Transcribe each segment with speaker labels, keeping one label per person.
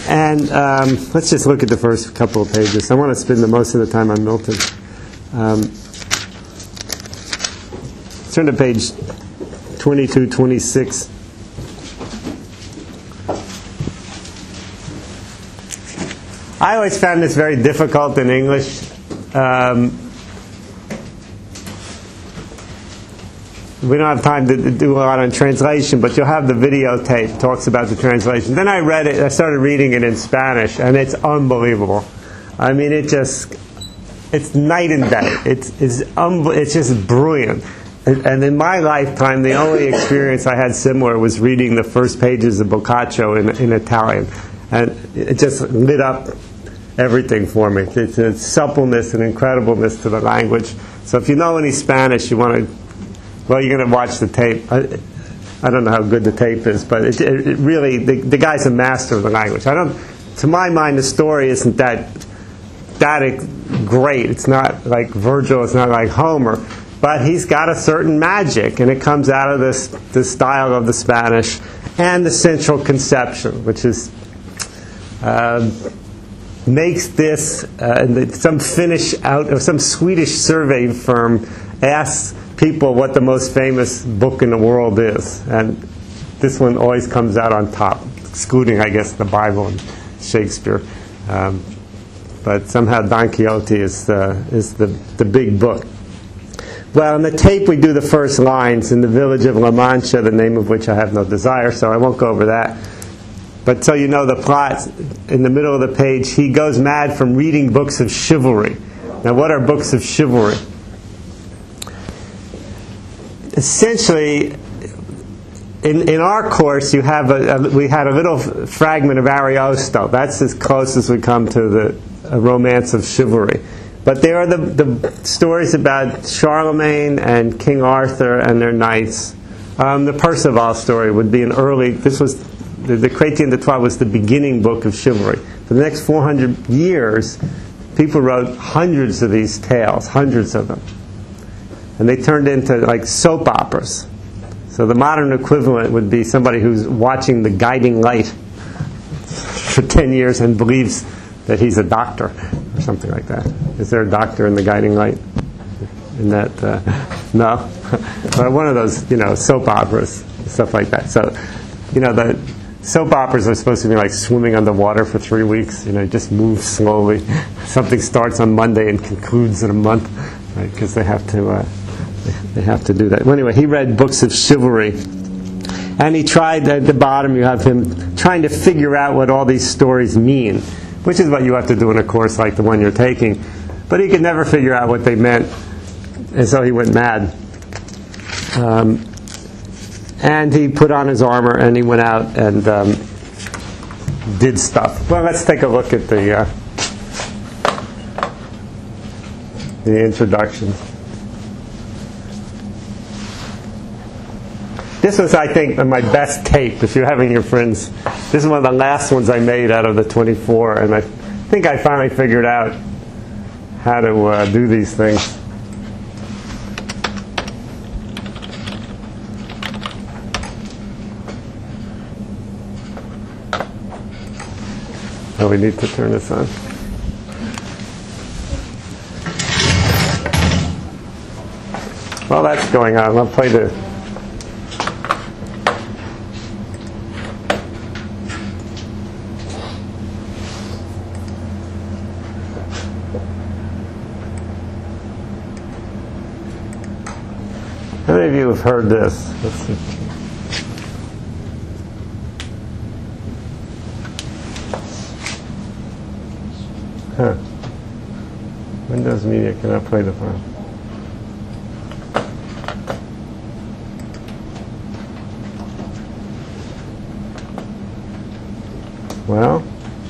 Speaker 1: And let's just look at the first couple of pages. I want to spend the most of the time on Milton. Turn to page 22, 26. I always found this very difficult in English. We don't have time to do a lot on translation, but you'll have the videotape talks about the translation. Then I read it. I started reading it in Spanish, and it's unbelievable. I mean, it's night and day. It's just brilliant. And in my lifetime, the only experience I had similar was reading the first pages of Boccaccio in Italian, and it just lit up everything for me. It's a suppleness and incredibleness to the language. So if you know any Spanish, you want to. Well, you're going to watch the tape. I don't know how good the tape is, but it really, the guy's a master of the language. To my mind, the story isn't that great. It's not like Virgil. It's not like Homer, but he's got a certain magic, and it comes out of the style of the Spanish and the central conception, which is makes this some Swedish survey firm asks people what the most famous book in the world is, and this one always comes out on top, excluding, I guess, the Bible and Shakespeare. But somehow Don Quixote is the big book. Well, in the tape we do the first lines, in the village of La Mancha, the name of which I have no desire, so I won't go over that. But so you know the plot, in the middle of the page, he goes mad from reading books of chivalry. Now, what are books of chivalry? Essentially, in our course, we had a little fragment of Ariosto. That's as close as we come to the romance of chivalry. But there are the stories about Charlemagne and King Arthur and their knights. The Perceval story would be the Chrétien de Troyes was the beginning book of chivalry. For the next 400 years, people wrote hundreds of these tales, hundreds of them. And they turned into like soap operas. So the modern equivalent would be somebody who's watching The Guiding Light for 10 years and believes that he's a doctor or something like that. Is there a doctor in The Guiding Light? In that, no? Well, one of those, soap operas, stuff like that. So, the soap operas are supposed to be like swimming underwater for 3 weeks. Just move slowly. Something starts on Monday and concludes in a month, right? Because they have to do that. Well, anyway, he read books of chivalry, and he tried. At the bottom, you have him trying to figure out what all these stories mean, which is what you have to do in a course like the one you're taking. But he could never figure out what they meant, and so he went mad. And he put on his armor and he went out and did stuff. Well, let's take a look at the introduction. This was, I think, my best tape. If you're having your friends, this is one of the last ones I made out of the 24, and I think I finally figured out how to do these things. Oh, we need to turn this on. While that's going on, I'll play the... How many of you have heard this? Let's see. Huh. Windows Media cannot play the file. Well,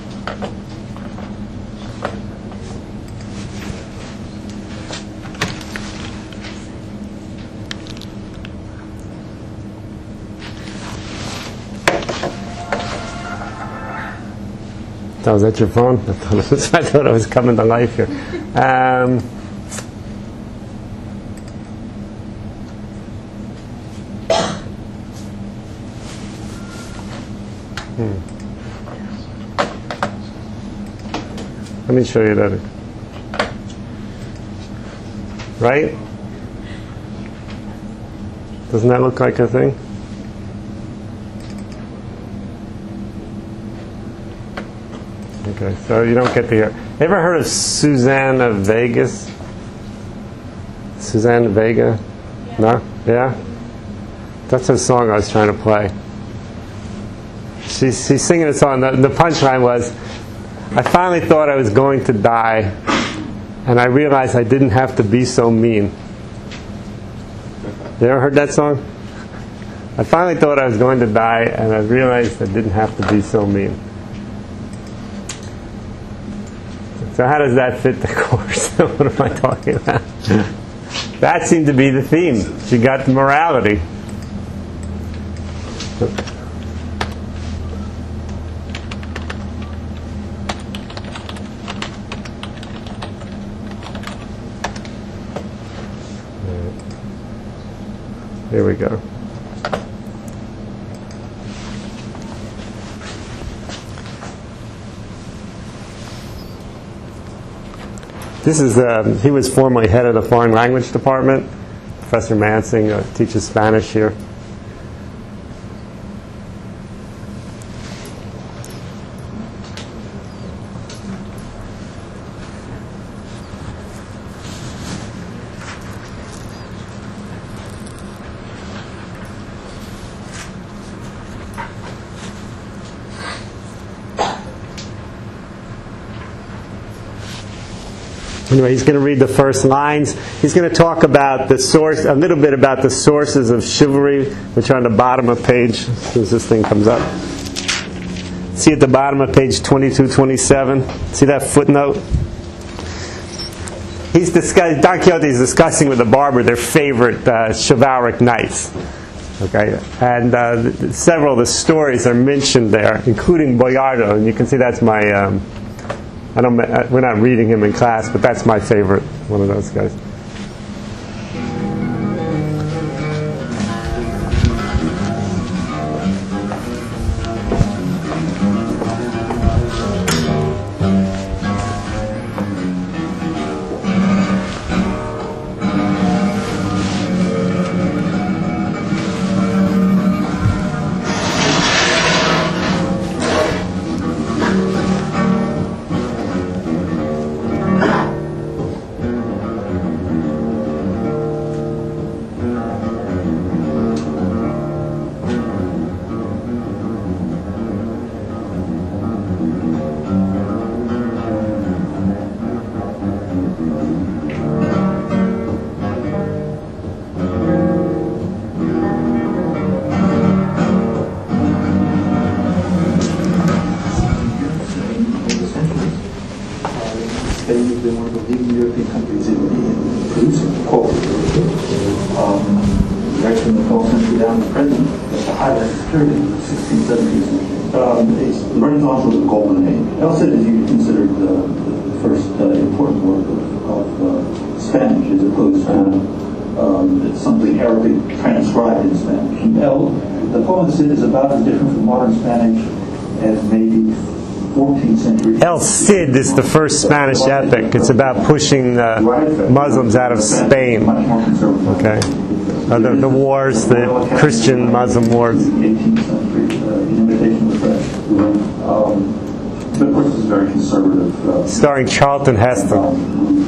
Speaker 1: oh, is that your phone? I thought it was coming to life here. Let me show you that. Right? Doesn't that look like a thing? Okay, so you don't get to hear. Ever heard of Susanna Vegas? Susanna Vega? Yeah. No? Yeah? That's a song I was trying to play. She's singing a song. The punchline was, I finally thought I was going to die, and I realized I didn't have to be so mean. You ever heard that song? I finally thought I was going to die, and I realized I didn't have to be so mean. So how does that fit the course? What am I talking about? That seemed to be the theme. She got the morality. Here we go. This is, he was formerly head of the foreign language department. Professor Mansing teaches Spanish here. Anyway, he's going to read the first lines. He's going to talk about the source, a little bit about the sources of chivalry, which are on the bottom of page, as soon as this thing comes up. See at the bottom of page 2227? See that footnote? Don Quixote is discussing with the barber their favorite chivalric knights. Okay, and several of the stories are mentioned there, including Boiardo, and you can see that's my... we're not reading him in class, but that's my favorite, one of those guys.
Speaker 2: Is about as different from modern Spanish as maybe 14th century.
Speaker 1: El Cid is the first Spanish epic. It's about pushing Muslims out of Spain. Okay, the wars, the Christian-Muslim wars.
Speaker 2: 18th century, imitation of the French. But of course, it's very conservative.
Speaker 1: Starring Charlton Heston.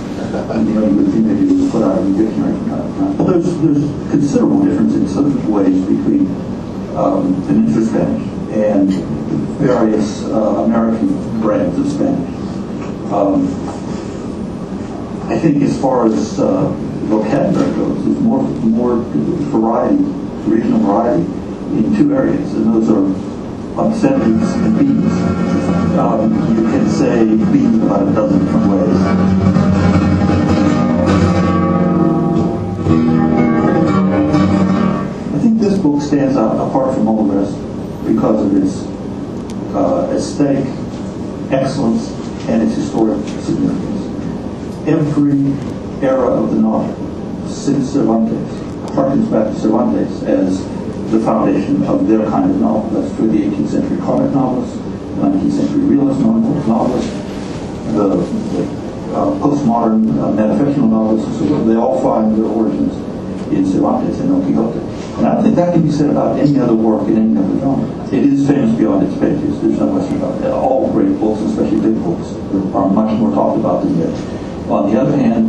Speaker 2: There's considerable difference in some ways between Peninsula Spanish and various American brands of Spanish. I think as far as vocabulary goes, there's more variety, regional variety in two areas, and those are obscenities and beats. You can say beats about a dozen different ways. This book stands out apart from all the rest because of its aesthetic excellence and its historic significance. Every era of the novel since Cervantes harkens back to Cervantes as the foundation of their kind of novel. That's for the 18th century comic novelists, the 19th century realist novelists, postmodern metafictional novelists, so they all find their origins in Cervantes and Don Quixote. And I don't think that can be said about any other work in any other genre. It is famous beyond its pages. There's no question about that. All great books, especially big books, are much more talked about than yet. On the other hand,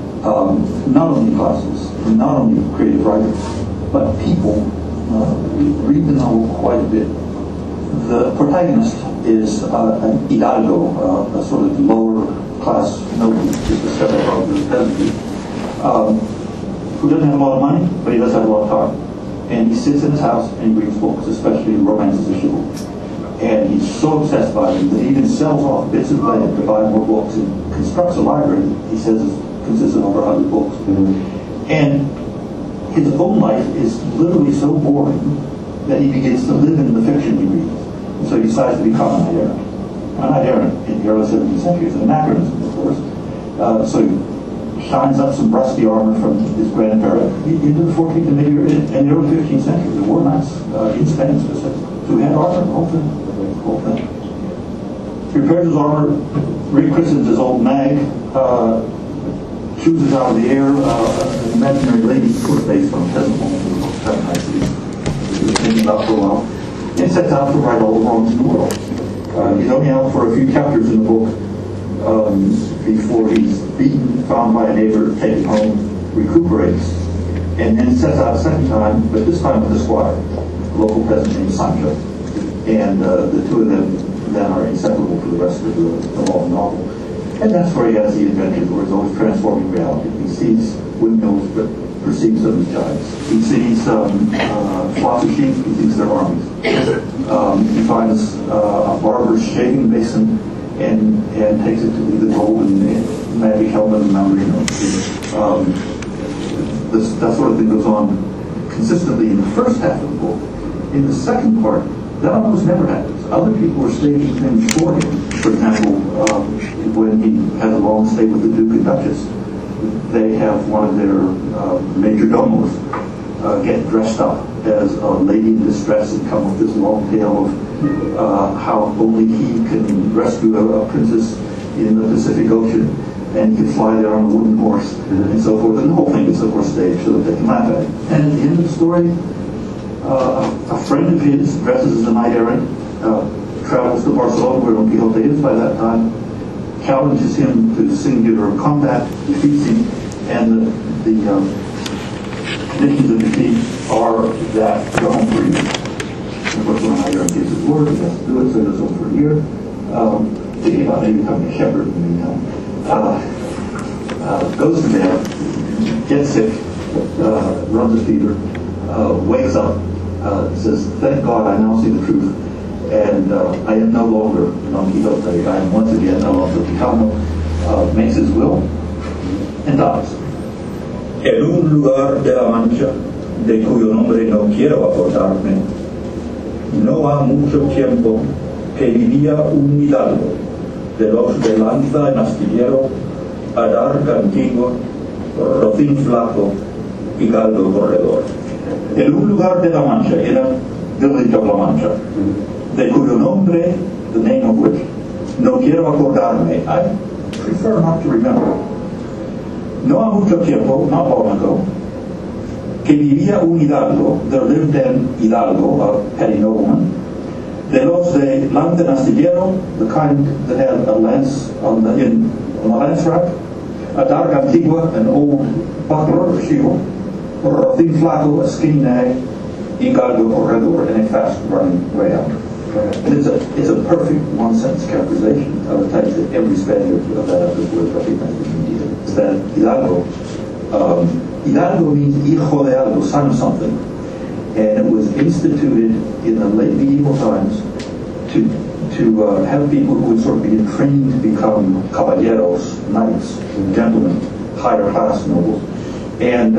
Speaker 2: not only classes, not only creative writers, but people read the novel quite a bit. The protagonist is an hidalgo, a sort of lower class noble, just a step above the peasantry, who doesn't have a lot of money, but he does have a lot of time. And he sits in his house and he reads books, especially romances of chivalry. And he's so obsessed by them that he even sells off bits of land to buy more books and constructs a library that he says consists of over 100 books. Mm-hmm. And his own life is literally so boring that he begins to live in the fiction he reads. And so he decides to become a knight errant. A knight errant in the early 17th century is an anachronism, of course. So he shines up some rusty armor from his grandparent into the 14th and maybe in the early 15th century. There were knights in Spain specifically. So he had armor, the whole thing. He repairs his armor, rechristens his old nag, chooses out of the air an imaginary lady, sort of based on a peasant woman who was kind of nice that he was thinking about for a while, and sets out to right all the wrongs in the world. He's only out for a few chapters in the book before he's beaten, found by a neighbor, taken home, recuperates, and then sets out a second time, but this time with a squire, a local peasant named Sancho. And the two of them then are inseparable for the rest of the long novel. And that's where he has the adventures where he's always transforming reality. He sees windmills but perceives them as giants. He sees flocks of sheep, he thinks they're armies. He finds a barber's shaving basin and takes it to be the golden magic helmet of Malrino. That sort of thing goes on consistently in the first half of the book. In the second part, that almost never happens. Other people are staging things for him. For example, when he has a long stay with the Duke and Duchess, they have one of their major domos get dressed up as a lady in distress and come with this long tale of how only he can rescue a princess in the Pacific Ocean, and he can fly there on a wooden horse, and so forth. And the whole thing is, of course, staged so that they can laugh at it. And at the end of the story, a friend of his, dresses as a knight errant, travels to Barcelona, where Don Quixote is by that time, challenges him to singular combat, defeats him, and the conditions of defeat are that go home for a year. Of course, when a knight errant gives his word, he has to do it, so he goes home for a year. Thinking about maybe becoming a shepherd in the meantime. Goes to bed, gets sick, runs a fever, wakes up, says, "Thank God I now see the truth, and I am no longer Don Quixote. I am once again Alonso Quijano," makes his will, and dies.
Speaker 3: En un lugar de la Mancha, de cuyo nombre no quiero acordarme, no ha mucho tiempo que vivía un hidalgo, de los de lanza en astillero, adarga antigua, rocín flaco y galdo corredor. En un lugar de la Mancha, in a village of La Mancha, de cuyo nombre, the name of which, no quiero acordarme, I prefer not to remember. No ha mucho tiempo, not long ago, que vivía un hidalgo, there lived an hidalgo, a petty nobleman, de los de lanza en astillero, the kind that had a lance on the lance rack, a darga antigua, an old buckler or shield, rocín flaco, a skinny nag, y galdo corredor, and a fast-running greyhound. And it's a perfect one-sentence characterization of the type that every Spaniard of that epoch would recognize immediately. It's that hidalgo. Hidalgo means hijo de algo, son of something. And it was instituted in the late medieval times to have people who would sort of be trained to become caballeros, knights, gentlemen, higher class nobles. And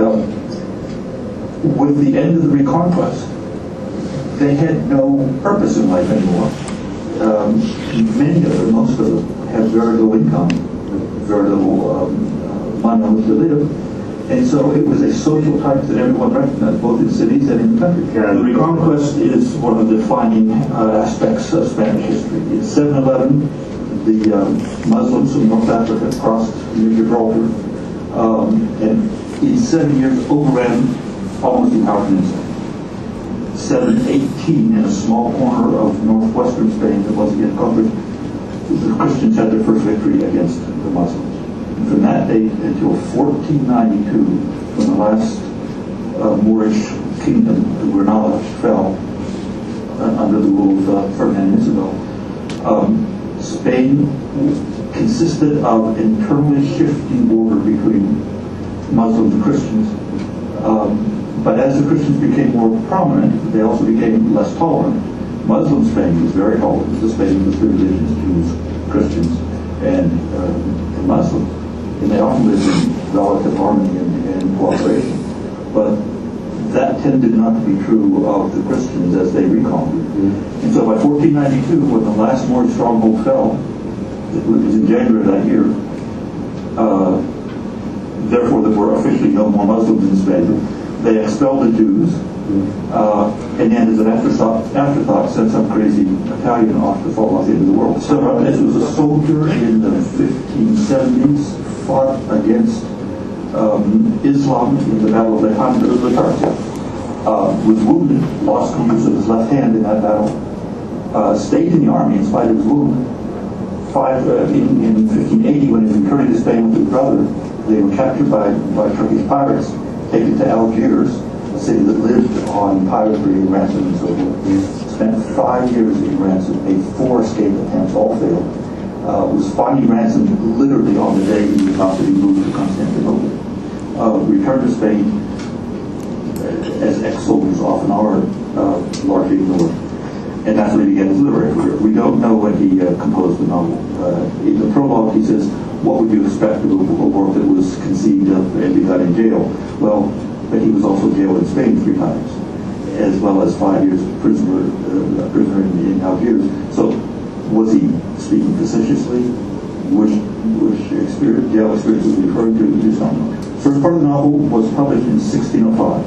Speaker 3: with the end of the Reconquest, they had no purpose in life anymore. Many of them, most of them, had very little income, very little money to live. And so it was a social type that everyone recognized, both in cities and in the country. The Reconquest is one of the defining aspects of Spanish history. In 711,
Speaker 2: the Muslims from North Africa crossed near Gibraltar, and in 7 years overran almost the entire peninsula. 718, in a small corner of northwestern Spain that wasn't yet conquered, the Christians had their first victory against the Muslims. And from that date until 1492, when the last Moorish kingdom, Granada, fell under the rule of Ferdinand and Isabel, Spain consisted of internally shifting border between Muslims and Christians. But as the Christians became more prominent, they also became less tolerant. Muslim Spain was very tolerant. It was a Spain with three religions, Jews, Christians, and Muslims. And they often lived in relative harmony and cooperation. But that tended not to be true of the Christians as they reconquered. And so by 1492, when the last Moorish stronghold fell, it was in January of that year, therefore there were officially no more Muslims in Spain. They expelled the Jews, and then as an afterthought sent some crazy Italian off to fall off the end of the world. Cervantes was a soldier in the 1570s, fought against Islam in the Battle of Lepanto, was wounded, lost the use of his left hand in that battle, stayed in the army in spite of his wound. In 1580, when he was returning to Spain with his brother, they were captured by Turkish pirates, taken to Algiers, a city that lived on piratery and ransom and so forth. Spent 5 years in ransom, made 4 escape attempts, all failed. Was finally ransomed literally on the day he was about to be moved to Constantinople. Returned to Spain, as ex-soldiers often are, largely ignored. And that's when he began his literary career. We don't know when he composed the novel. In the prologue he says, what would you expect of a work that was conceived of and begun in jail? Well, but he was also jailed in Spain 3 times, as well as 5 years prisoner in Algiers. So was he speaking facetiously? Which jail experience was he referring to? We just don't know. First part of the novel was published in 1605.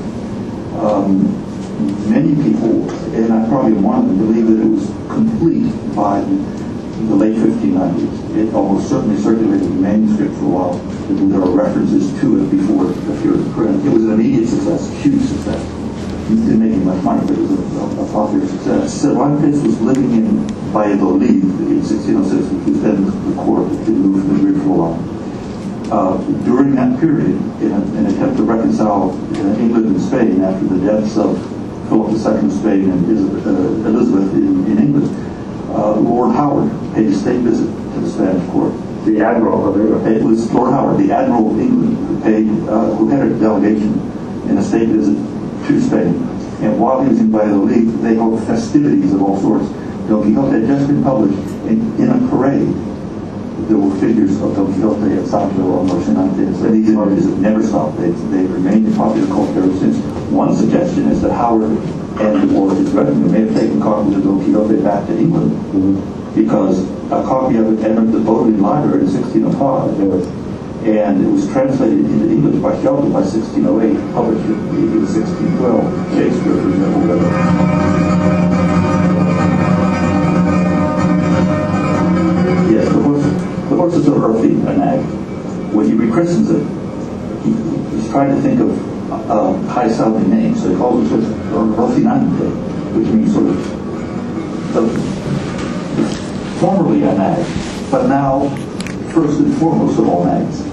Speaker 2: Many people, and I probably am one of them, believe that it was complete by the late 1590s. It almost certainly circulated in manuscript for a while. There are references to it before it appeared in print. It was an immediate success, huge success. It didn't make much money, but it was a popular success. Cervantes was living in Valladolid in 1606, which was then the court that moved from Madrid for a while. During that period, in an attempt to reconcile England and Spain after the deaths of Philip II of Spain and Elizabeth in England, Lord Howard paid a state visit to the Spanish court.
Speaker 1: The Admiral of England.
Speaker 2: It was Lord Howard, the Admiral of England, who had a delegation in a state visit to Spain. And while he was in Valladolid, they held festivities of all sorts. Don Quixote had just been published in a parade. There were figures of Don Quixote and Sancho and Rocinante, and these images have never stopped. They've remained in popular culture ever since. One suggestion is that Howard and/or his retinue may have taken copies of Don Quixote back to England, because a copy of it entered the Bodleian Library in 1605, and it was translated into English by Shelton by 1608, published in 1612. Shakespeare, for example, read it. Yes, the horse is so earthy, a nag. When he rechristens it, he's trying to think of high-sounding names, so he calls it Rocinante, which means sort of formerly a nag, but now first and foremost of all nags.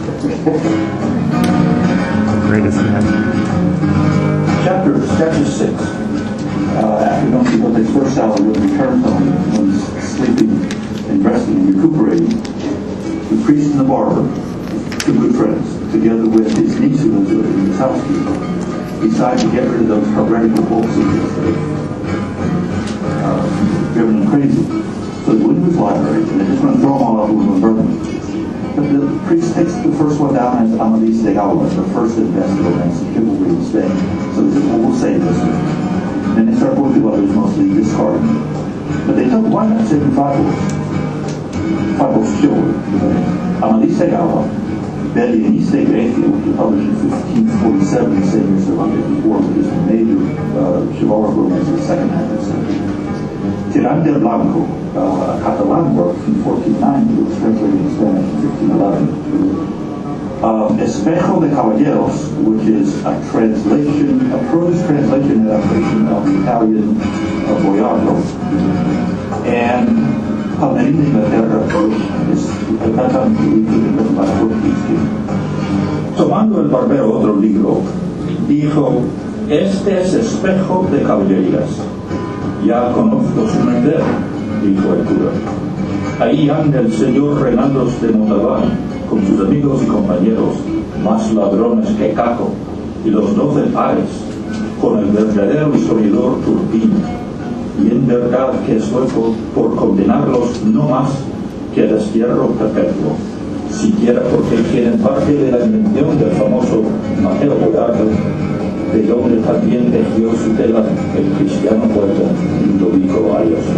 Speaker 1: Greatest nag.
Speaker 2: Chapter 6. After Don Quixote's first hour, when he returns home, when he's sleeping and resting and recuperating, the priest and the barber, 2 good friends, together with his niece who lives with him, his housekeeper, decide to get rid of those heretical books that have driven him crazy. So they went to his library, and they just want to throw them all out the window and burn them. But the priest takes the first one down as Amadís de Gaula, the first and best romance of chivalry in Spain. So they said, well, we'll save this one. And then they start going through others, mostly discarding. But they took one that's in 5 books. 5 books of chivalry. Amadís de Gaula, Berenice Grecia, which was published in 1547, the same year Cervantes before, which is a major chivalric romance of the second half of the century. Tirán del Blanco, a Catalan work from 1490, was translated in Spanish in 1511. Espejo de Caballeros, which is a translation, a prose translation adaptation of the Italian Boiardo, and Palmerín de Inglaterra, which is at that time written by a Portuguese king.
Speaker 3: Tomando el barbero otro libro, dijo: este es espejo de caballerías. Ya conozco su merced, dijo el cura. Ahí anda el señor Reinaldos de Montalbán, con sus amigos y compañeros, más ladrones que Caco, y los 12 pares, con el verdadero historiador Turpín. Y en verdad que estoy por condenarlos no más que a destierro perpetuo, siquiera porque tienen parte de la invención del famoso Mateo Boiardo, de donde también tejió su tela el cristiano poeta Ludovico Ariosto.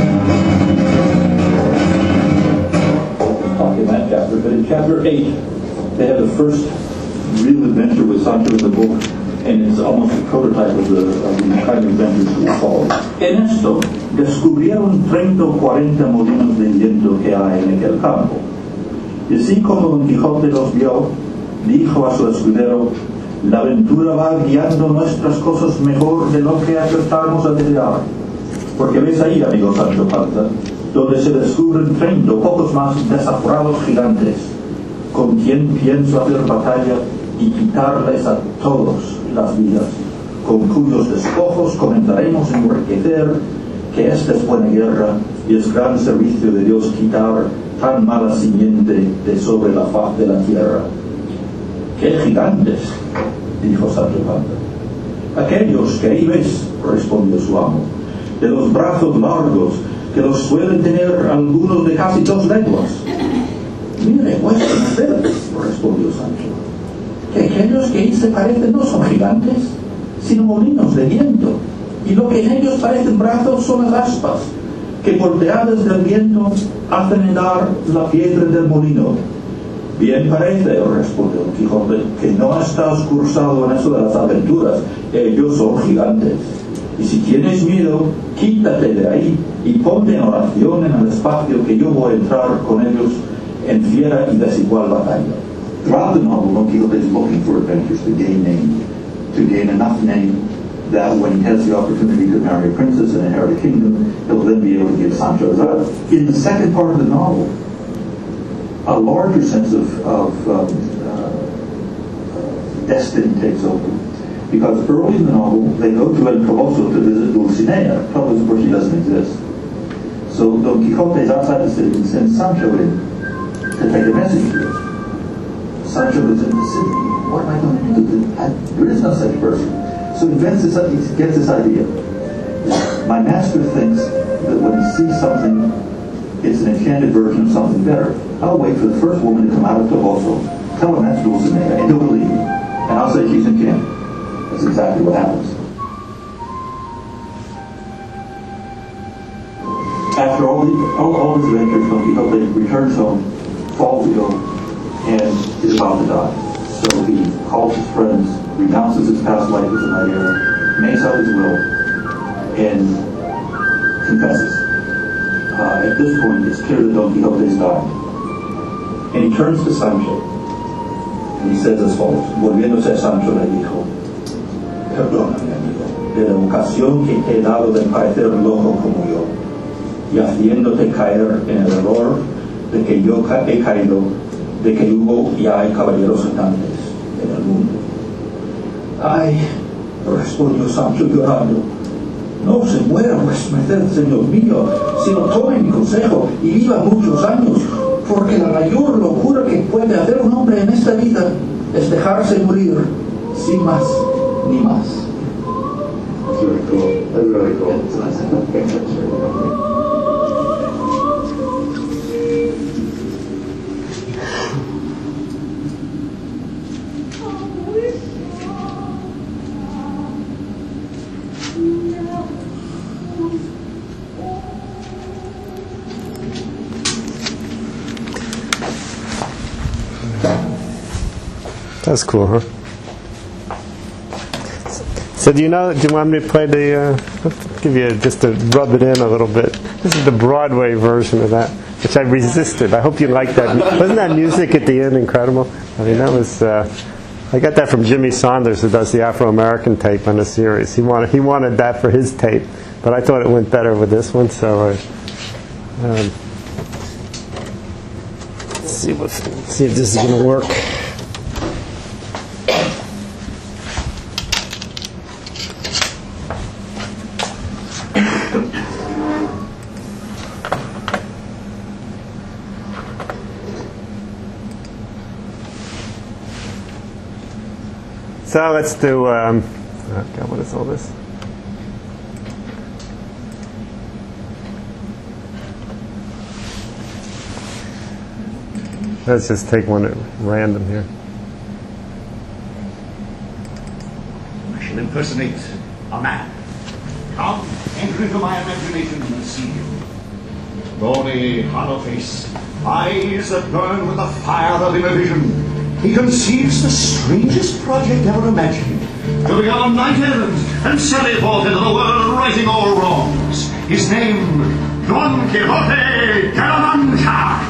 Speaker 3: Talking that chapter, but in chapter 8, they have the first real adventure with Sancho in the book, and it's almost a prototype of the kind of adventures that will follow. En esto, descubrieron 30 o 40 molinos de viento que hay en aquel campo. Y así como Don Quijote los vio, dijo a su escudero: la aventura va guiando nuestras cosas mejor de lo que acertamos a desear. Porque ves ahí, amigo Sancho Panza, donde se descubren 30 o pocos más desaforados gigantes, con quien pienso hacer batalla y quitarles a todos las vidas, con cuyos despojos comenzaremos a enriquecer, que esta es buena guerra y es gran servicio de Dios quitar tan mala simiente de sobre la faz de la tierra. ¡Qué gigantes!, dijo Sancho Panza. Aquellos que ahí ves, respondió su amo, de los brazos largos, que los suelen tener algunos de casi 2 leguas. Mire, vuestra merced, respondió Sancho, que aquellos que ahí se parecen no son gigantes, sino molinos de viento, y lo que en ellos parecen brazos son las aspas, que volteadas del viento hacen andar la piedra del molino. Bien parece, respondió Don Quijote, que no estás cursado en eso de las aventuras. Ellos son gigantes. Y si tienes miedo, quítate de ahí y ponte en oración en el espacio que yo voy a entrar con ellos en fiera y desigual batalla.
Speaker 2: Throughout the novel, Don Quixote is looking for adventures to gain enough name that when he has the opportunity to marry a princess and inherit a kingdom, he'll then be able to give Sancho his other. In the second part of the novel, a larger sense of destiny takes over. Because early in the novel, they go to El Calabozo to visit Dulcinea. The trouble is, of course, she doesn't exist. So Don Quixote is outside the city and sends Sancho in to take a message to her. Sancho is in the city. What am I going to do? There is no such person. So he gets this idea. My master thinks that when he sees something, it's an enchanted version of something better. I'll wait for the first woman to come out of Toboso, tell him that's Dulcinea, and he'll believe me. And I'll say she's enchanted. That's exactly what happens. After all his adventures, Don Quixote returns home, falls ill, and is about to die. So he calls his friends, renounces his past life as a knight errant, makes out his will, and confesses. At this point, it's clear that Don Quixote is dying. And he turns to Sancho, and he says as follows, volviéndose a Sancho le dijo: perdóname, amigo, de la ocasión que te he dado de parecer loco como yo, y haciéndote caer en el error de que yo he caído, de que hubo y hay caballeros gigantes en el mundo. Ay, respondió Sancho llorando, no se muera vuestra merced, señor mío, sino tome mi consejo y viva muchos años, porque la mayor locura que puede hacer un hombre en esta vida es dejarse morir sin más ni más. That's really cool. That's really cool.
Speaker 1: That's cool, huh? So do you want me to play I'll give you just to rub it in a little bit. This is the Broadway version of that, which I resisted. I hope you like that. Wasn't that music at the end incredible? I mean, that was, I got that from Jimmy Saunders, who does the Afro-American tape on the series. He wanted that for his tape, but I thought it went better with this one, so let's see if this is going to work. So let's do, okay, what is all this? Let's just take one at random here.
Speaker 4: I shall impersonate a man. Come, enter into my imagination and see him. Bony, hollow face, eyes that burn with the fire of innovation. He conceives the strangest project ever imagined, to be on knight errant and sally forth into the world righting all wrongs. His name, Don Quixote de la Mancha.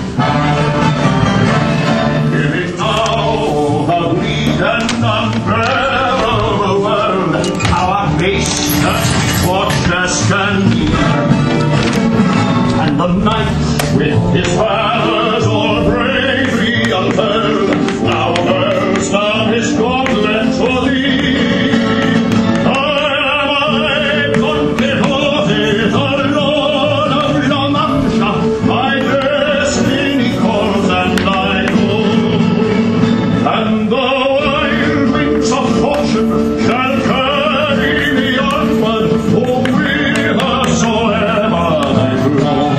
Speaker 4: Hear me now, the bleak and unbearable world, our base the fortress can be. And the knight with his powers all bravely unfurled, now burst down his gauntlet for thee. I, Don Quixote, the Lord of La Mancha, my destiny calls and I go. And the wild wings of fortune shall carry me onward, for whithersoever they blow.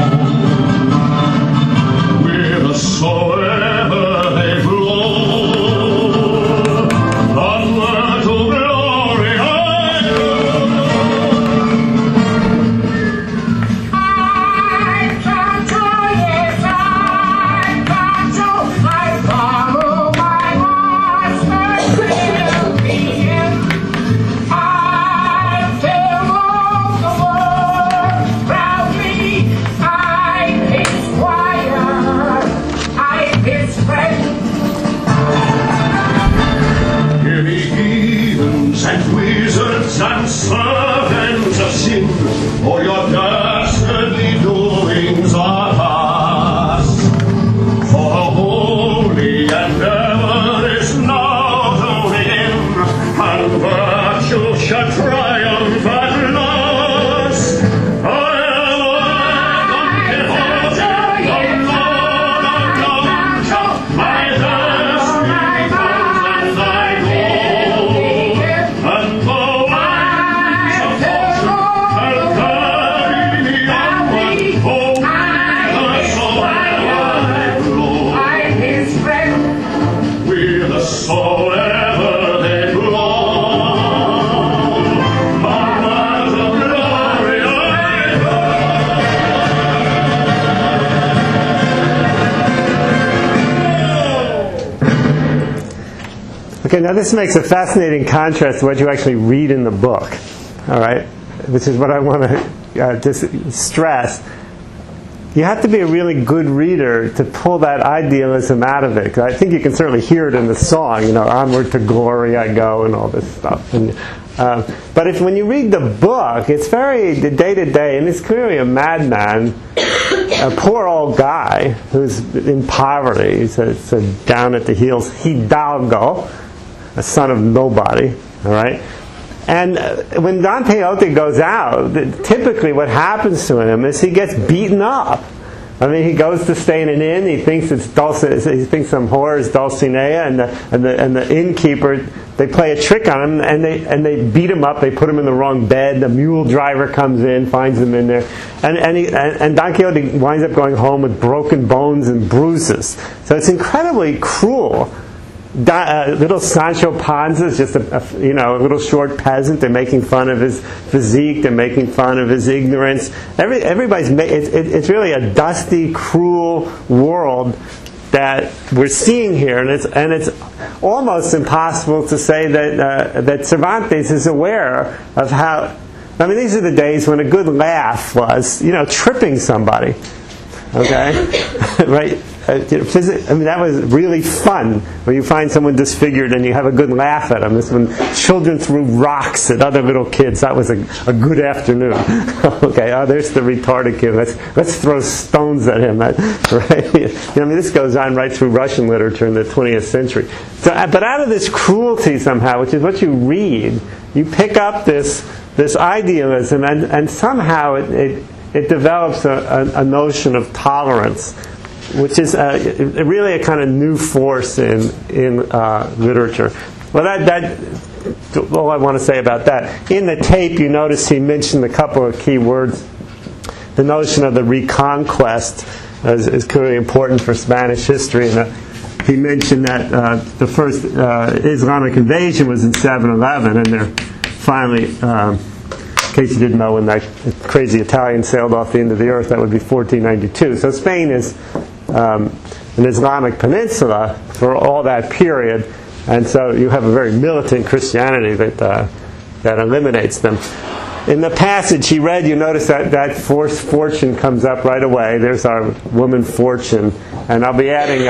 Speaker 4: Whithersoever they blow, onward to glory I go.
Speaker 5: I can't do it, I can't do. I follow my master will be in. I fill all the world proudly. I'm his squire, I'm his friend.
Speaker 4: Hear me, heathens and wizards and servants of sin, for your dastardly doings are past. For the holy endeavor is now to begin, and virtue shall triumph at last. I am Don Quixote, the Lord of La Mancha, my destiny calls and I go. And the winds of fortune shall carry me onward, for whithersoever they blow.
Speaker 5: I'm his friend.
Speaker 4: Whithersoever they blow, onward to glory I go.
Speaker 1: Okay, now this makes a fascinating contrast to what you actually read in the book, all right? Which is what I want to just stress. You have to be a really good reader to pull that idealism out of it. 'Cause I think you can certainly hear it in the song, onward to glory I go and all this stuff. And, but when you read the book, it's very day to day, and it's clearly a madman, a poor old guy who's in poverty. He's a down at the heels hidalgo, a son of nobody, all right? And when Don Quixote goes out, typically what happens to him is he gets beaten up. I mean, he goes to stay in an inn. He thinks it's he thinks some whore is Dulcinea, and the innkeeper, they play a trick on him, and they beat him up. They put him in the wrong bed. The mule driver comes in, finds him in there, and Don Quixote winds up going home with broken bones and bruises. So it's incredibly cruel. Little Sancho Panza is just a little short peasant. They're making fun of his physique. They're making fun of his ignorance. Everybody's it's really a dusty, cruel world that we're seeing here, and it's almost impossible to say that Cervantes is aware of how. I mean, these are the days when a good laugh was, tripping somebody. Okay, right? I mean, that was really fun when you find someone disfigured and you have a good laugh at them. This when children threw rocks at other little kids. That was a good afternoon. Okay, there's the retarded kid. Let's throw stones at him. Right? I mean, this goes on right through Russian literature in the 20th century. So, but out of this cruelty somehow, which is what you read, you pick up this idealism, and somehow it develops a notion of tolerance, which is really a kind of new force in literature. Well, that's all I want to say about that. In the tape, you notice he mentioned a couple of key words. The notion of the reconquest is clearly important for Spanish history. And he mentioned that the first Islamic invasion was in 711, and they're finally, in case you didn't know, when that crazy Italian sailed off the end of the earth, that would be 1492. So Spain is an Islamic peninsula for all that period, and so you have a very militant Christianity that eliminates them. In the passage he read, you notice that fortune comes up right away. There's our woman Fortune, and I'll be adding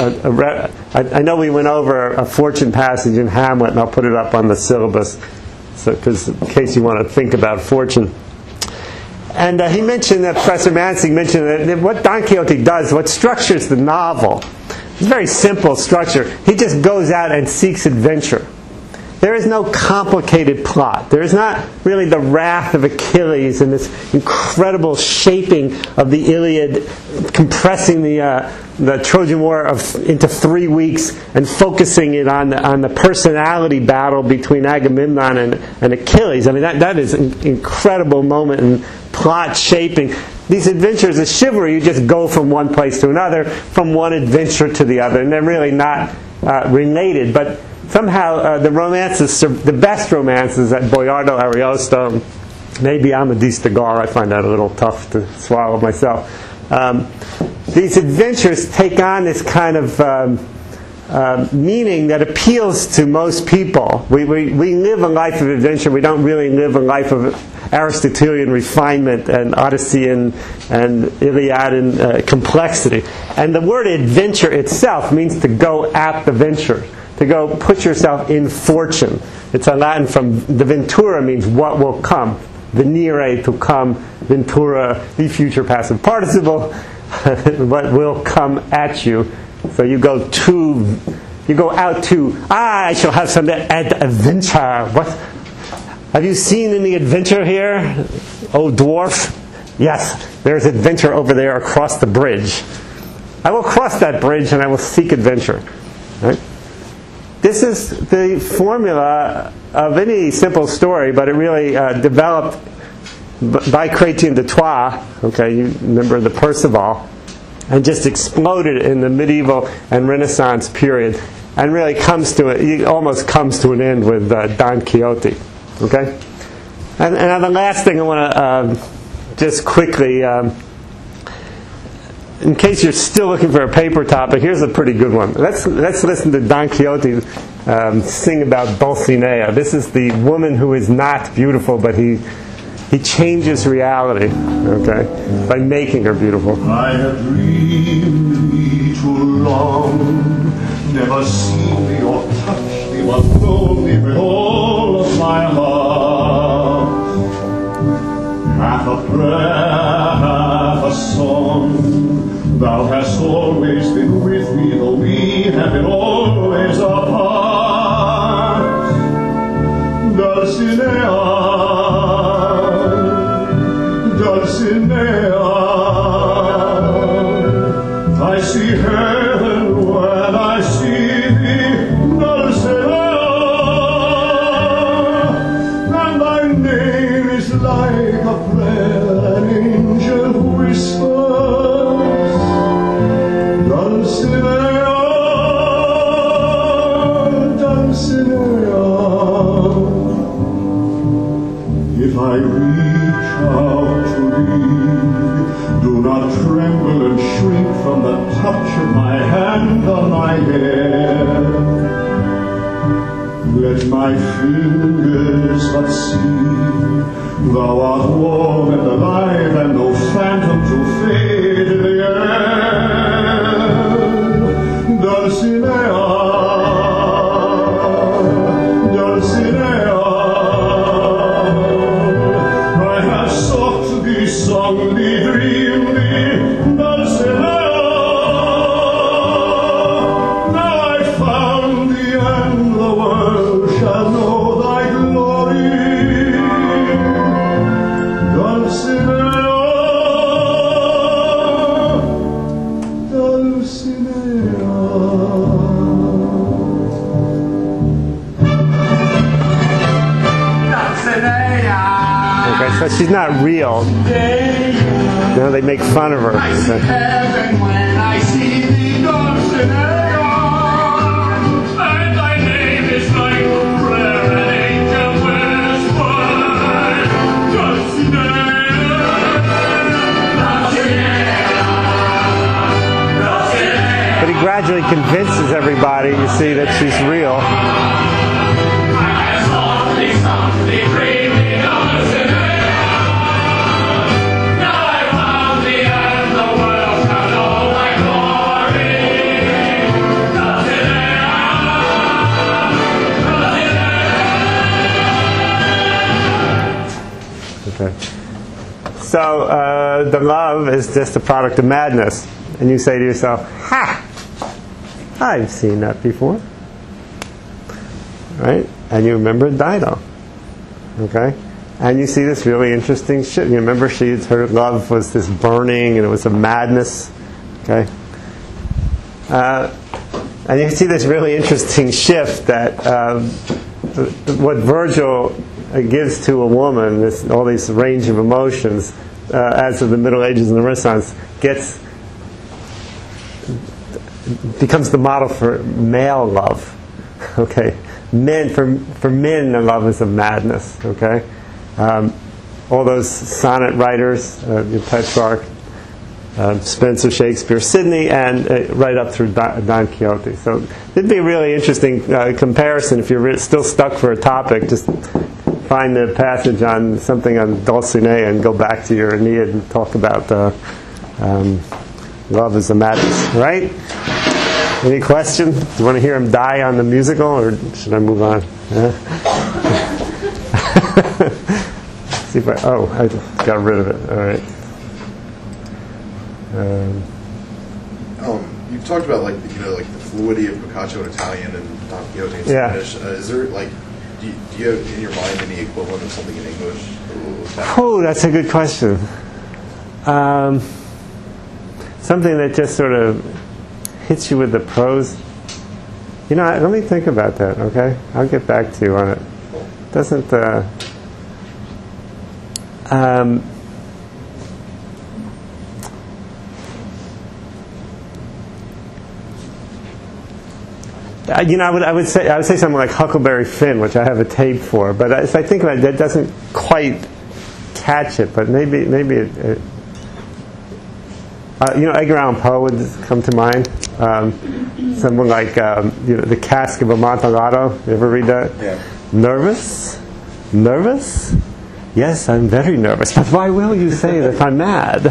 Speaker 1: I know we went over a fortune passage in Hamlet, and I'll put it up on the syllabus, because in case you want to think about fortune. And he mentioned that Professor Mansing mentioned that what Don Quixote does, what structures the novel, it's a very simple structure. He just goes out and seeks adventure. There is no complicated plot. There is not really the wrath of Achilles and this incredible shaping of the Iliad, compressing the Trojan War into 3 weeks and focusing it on the personality battle between Agamemnon and Achilles. I mean, that is an incredible moment in plot shaping. These adventures of chivalry, you just go from one place to another, from one adventure to the other, and they're really not related. But somehow the romances, the best romances at Boiardo, Ariosto, maybe Amadis de Gaur, I find that a little tough to swallow myself. These adventures take on this kind of meaning that appeals to most people. We live a life of adventure. We don't really live a life of Aristotelian refinement and Odyssean and Iliadan complexity. And the word adventure itself means to go at the venture, to go put yourself in fortune. It's a Latin from the ventura, means what will come. Venire, to come. Ventura, the future passive participle. What will come at you. So you go out to, I shall have some adventure. What? Have you seen any adventure here, oh dwarf? Yes, there's adventure over there across the bridge. I will cross that bridge and I will seek adventure. Right? This is the formula of any simple story, but it really developed by Chrétien de Troyes. Okay, you remember the Perceval, and just exploded in the medieval and Renaissance period, and really almost comes to an end with Don Quixote. Okay, and the last thing I want to just quickly, in case you're still looking for a paper topic, here's a pretty good one. Let's listen to Don Quixote sing about Dulcinea. This is the woman who is not beautiful, but he changes reality, okay, by making her beautiful.
Speaker 4: I have dreamed thee too long, never seen thee or touched thee, but known thee with all of my heart. Half a prayer, half a song, thou hast always been with me, though we have been always apart. Dulcinea, I see heaven when I see thee, Dulcinea, and thy name is like a prayer an angel whispers, Dulcinea, Dulcinea. If I
Speaker 6: I reach out to thee, do not tremble and shrink from the touch of my hand on my hair. Let my fingers but see, thou art warm and alive, and no phantom to fade in the air. Dulcinea, Dulcinea, I have sought thee, sung thee, dreamed thee, Dulcinea. Now I found thee, and the world shall know thy glory. Dulcinea, Dulcinea.
Speaker 1: Okay, so she's not real. You know, they make fun of her. Okay.
Speaker 5: Heaven when I see thee, Dulcinea, and thy name is like a prayer an angel whispers, Dulcinea, Dulcinea, Dulcinea.
Speaker 1: But he gradually convinces everybody, you see, that she's real.
Speaker 5: I saw thee, sung thee, dreamed thee, Dulcinea. Now I found thee, and the world shall know thy glory. Dulcinea, Dulcinea.
Speaker 1: Okay. So the love is just a product of madness. And you say to yourself, ha! I've seen that before. Right? And you remember Dido. Okay? And you see this really interesting shit. You remember her love was this burning and it was a madness. Okay? And you see this really interesting shift that what Virgil gives to a woman, all these range of emotions, as of the Middle Ages and the Renaissance, becomes the model for male love. Okay, for men, the love is a madness. Okay, all those sonnet writers, Petrarch, Spenser, Shakespeare, Sidney, and right up through Don Quixote. So it'd be a really interesting comparison if you're still stuck for a topic. Just find the passage on something on Dulcinea and go back to your Aeneid and talk about love is a madness. Right? Any question? Do you want to hear him die on the musical, or should I move on? See if I got rid of it. All right.
Speaker 7: You've talked about like the fluidity of Boccaccio in Italian and Don Quixote in Spanish. Is there do you have in your mind any equivalent of something in English?
Speaker 1: Oh, that's a good question. Something that just sort of hits you with the prose. Let me think about that. Okay, I'll get back to you on it. Doesn't I would say something like Huckleberry Finn, which I have a tape for. But if I think about it, that doesn't quite catch it. But maybe it Edgar Allan Poe would come to mind. Someone like The Cask of Amontillado. You ever read that?
Speaker 7: Yeah.
Speaker 1: Nervous? Yes, I'm very nervous. But why will you say that I'm mad?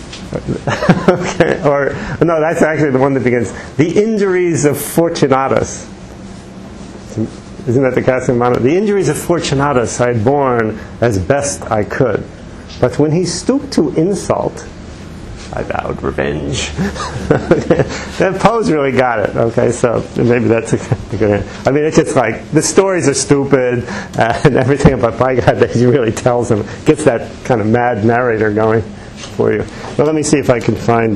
Speaker 1: Okay. Or no, that's actually the one that begins The Injuries of Fortunatus. Isn't that The Cask of Amontillado? The injuries of Fortunatus I had borne as best I could, but when he stooped to insult, I vowed revenge. That Poe's really got it. Okay, so maybe that's a good. I mean, it's just like the stories are stupid and everything, but by God, he really tells them, gets that kind of mad narrator going for you. Well, let me see if I can find.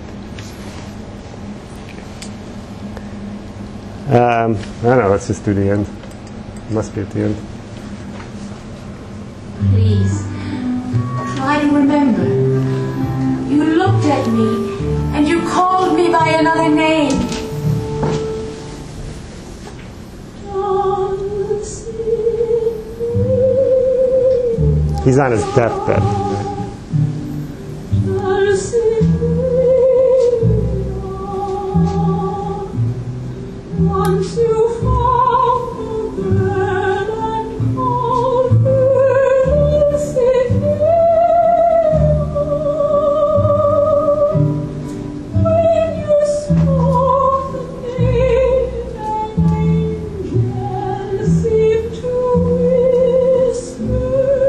Speaker 1: I don't know. Let's just do the end. It must be at the end.
Speaker 8: Please, try to remember. You looked at me, and you called me by another name.
Speaker 1: He's on his deathbed.
Speaker 9: Once you found the dead and called me when you spoke the name, an angel seemed to whisper,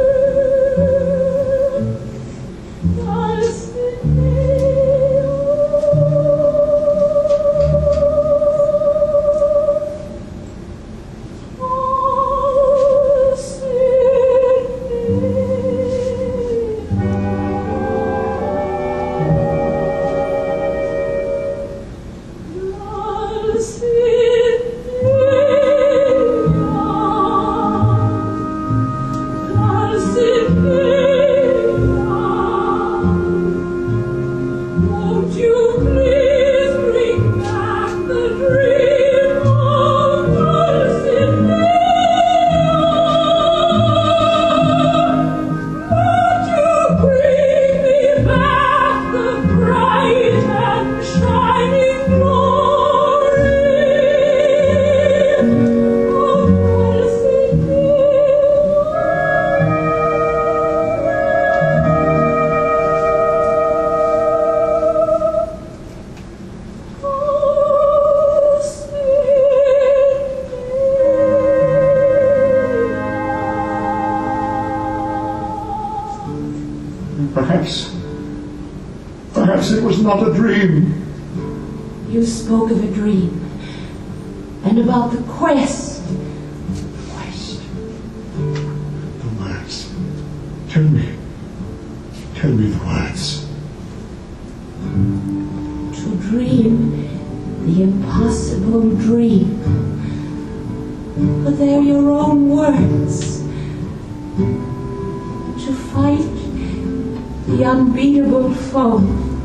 Speaker 9: won't you please bring back the dream of Dulcinea? Won't you bring me back the bright and shining glory of
Speaker 6: Perhaps it was not a dream.
Speaker 8: You spoke of a dream and about the quest.
Speaker 6: The words. Tell me the words.
Speaker 8: To dream the impossible dream. But they're your own words. To fight the unbeatable foe.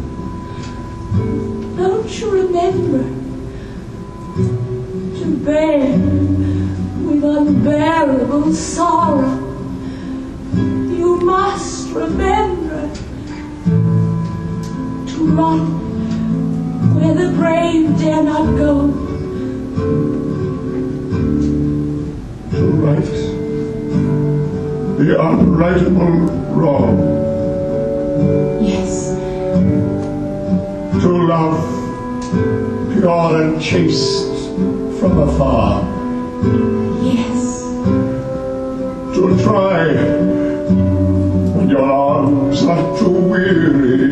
Speaker 8: Don't you remember? To bear with unbearable sorrow. You must remember. To run where the brave dare not go.
Speaker 6: To right the unrightable wrong.
Speaker 8: Yes.
Speaker 6: To love pure and chaste from afar.
Speaker 8: Yes.
Speaker 6: To try when your arms are too weary.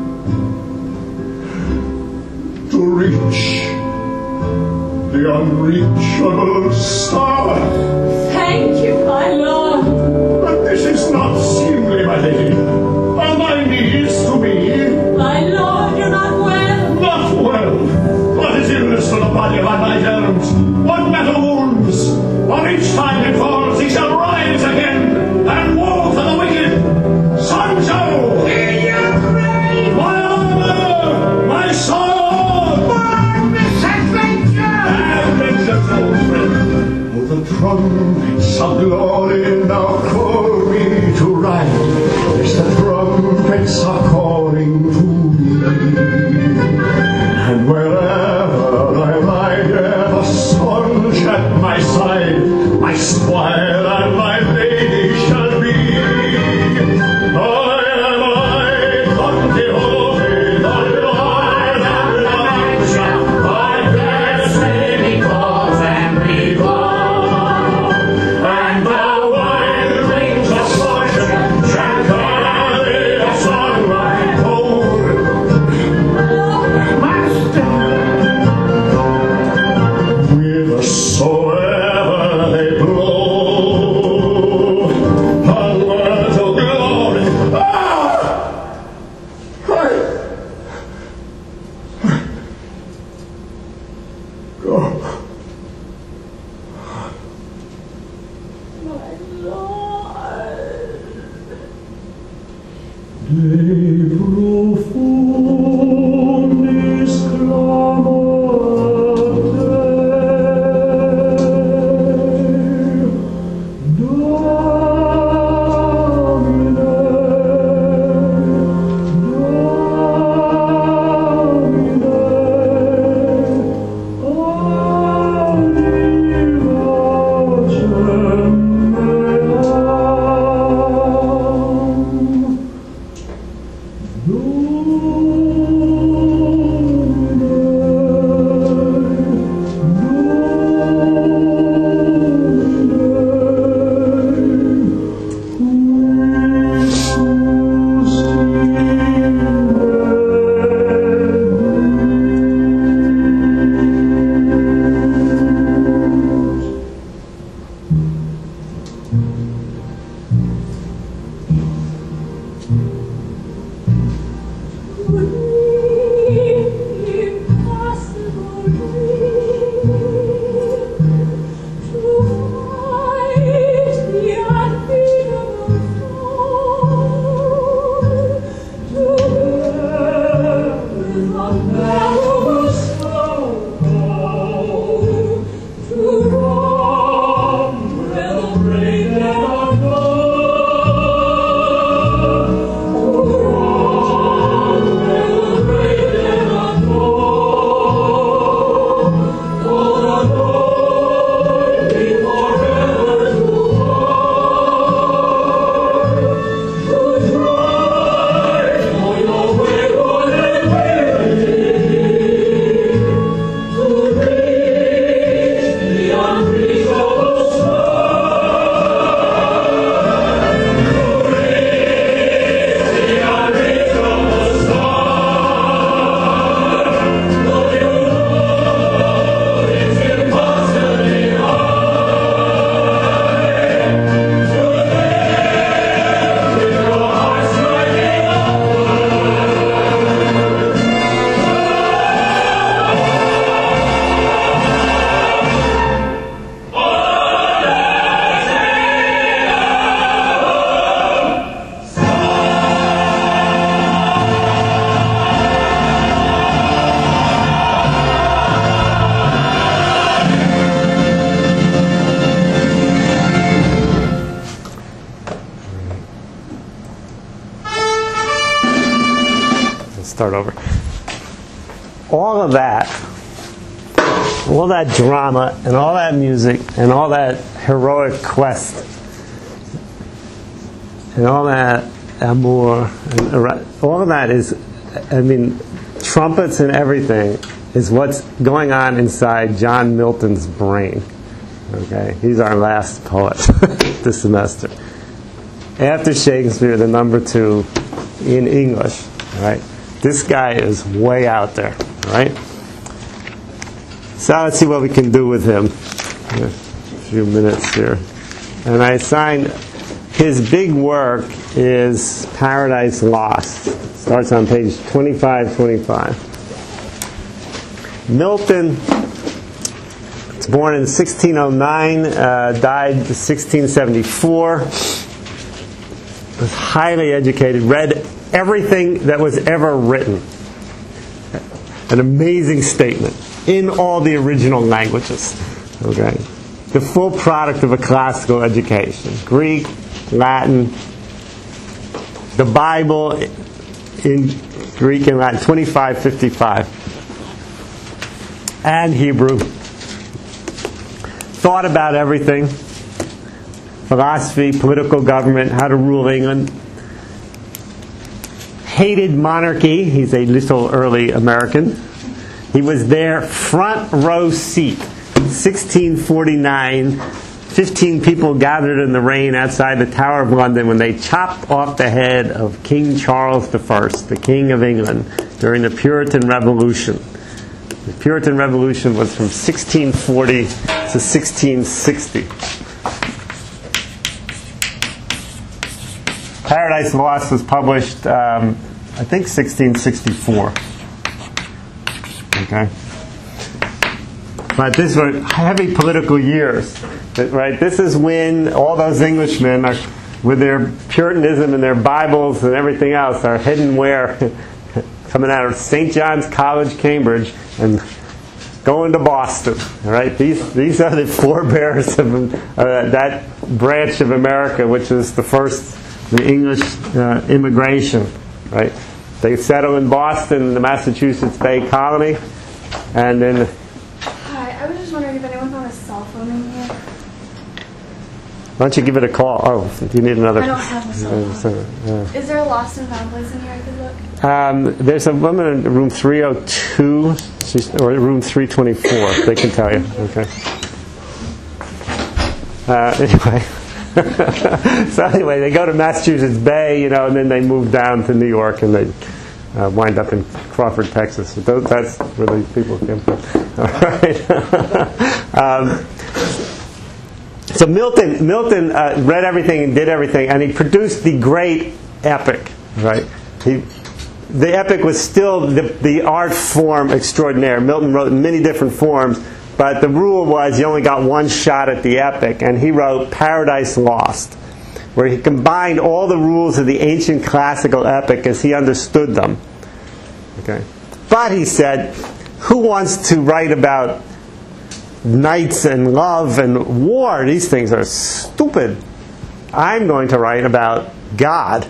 Speaker 6: To reach the unreachable star.
Speaker 8: Thank you, my lord.
Speaker 6: But this is not seemly, my lady. Are my knees to me?
Speaker 8: My lord, you're not well.
Speaker 6: Not well. What is illness for the body of my knight errant? What matter wounds? On each time he falls, he shall rise again, and woe for the wicked. Sancho! My armor! My sword! Oh, the trumpets of glory now call me to ride. Yes, the trumpets are calling to me. And wherever I ride, the sun at my side, my squire and my lady shall be. I am Don Quixote, the Lord of La Mancha. I bless many cause and people, and the wild wings of fortune shall carry us onward home. Whithersoever they blow, onward to glory. Go.
Speaker 9: my lord.
Speaker 6: De profundis clamate, Domine
Speaker 1: start over. All of that drama and all that music and all that heroic quest and all that amour and all of that is, I mean, trumpets and everything is what's going on inside John Milton's brain. Okay, he's our last poet this semester. After Shakespeare, the number 2 in English. Right, this guy is way out there. Right. So let's see what we can do with him. A few minutes here, and I assigned his big work is Paradise Lost. It starts on page 2525. Milton was born in 1609, died in 1674. Was highly educated, read everything that was ever written. An amazing statement in all the original languages. Okay, the full product of a classical education: Greek, Latin, the Bible in Greek and Latin, 25-55, and Hebrew. Thought about everything: philosophy, political government, how to rule England. Hated monarchy. He's a little early American. He was there, front row seat. 1649, 15 people gathered in the rain outside the Tower of London when they chopped off the head of King Charles I, the King of England, during the Puritan Revolution. The Puritan Revolution was from 1640 to 1660. Paradise Lost was published, I think, 1664. Okay, but these were heavy political years, right? This is when all those Englishmen are, with their Puritanism and their Bibles and everything else, are hidden where, coming out of St. John's College, Cambridge, and going to Boston. All right, these are the forebears of that branch of America, which is the English immigration, right? They settled in Boston, in the Massachusetts Bay Colony, and then...
Speaker 10: Hi, I was just wondering if anyone found a cell phone in here.
Speaker 1: Why don't you give it a call? Oh, do you need another...
Speaker 10: I don't have a cell phone. Is there a lost and found place in here I could look?
Speaker 1: There's a woman in room 302, or room 324, they can tell you. Okay. Anyway... So anyway, they go to Massachusetts Bay, and then they move down to New York, and they wind up in Crawford, Texas. So that's where these people came from. All right. So Milton read everything and did everything, and he produced the great epic. Right. The epic was still the art form extraordinaire. Milton wrote in many different forms. But the rule was you only got one shot at the epic, and he wrote Paradise Lost, where he combined all the rules of the ancient classical epic as he understood them. Okay, but he said, who wants to write about knights and love and war? These things are stupid. I'm going to write about God,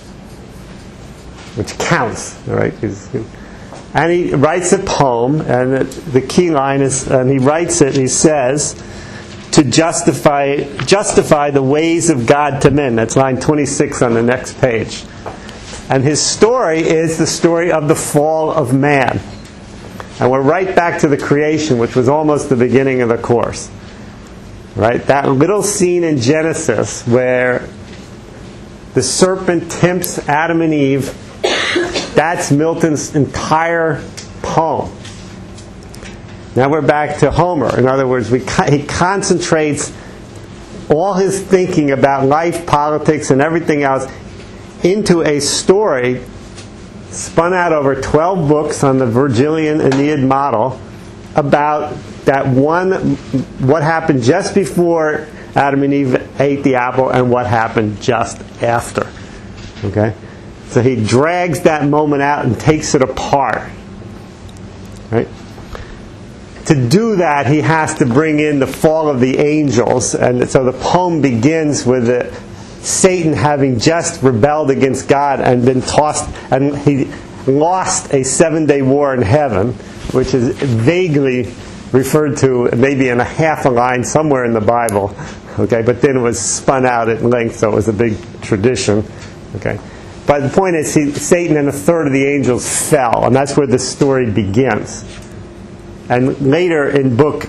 Speaker 1: which counts. All right. And he writes a poem, and the key line is, and he writes it, and he says, to justify the ways of God to men. That's line 26 on the next page. And his story is the story of the fall of man. And we're right back to the creation, which was almost the beginning of the course. Right? That little scene in Genesis where the serpent tempts Adam and Eve, that's Milton's entire poem. Now we're back to Homer. In other words, he concentrates all his thinking about life, politics, and everything else into a story spun out over 12 books on the Virgilian Aeneid model about that one, what happened just before Adam and Eve ate the apple and what happened just after. Okay? So he drags that moment out and takes it apart. Right? To do that, he has to bring in the fall of the angels. And so the poem begins with Satan having just rebelled against God and been tossed. And lost a 7-day war in heaven, which is vaguely referred to maybe in a half a line somewhere in the Bible. Okay, but then it was spun out at length, so it was a big tradition. Okay, but the point is, Satan and a third of the angels fell, and that's where the story begins. And later in book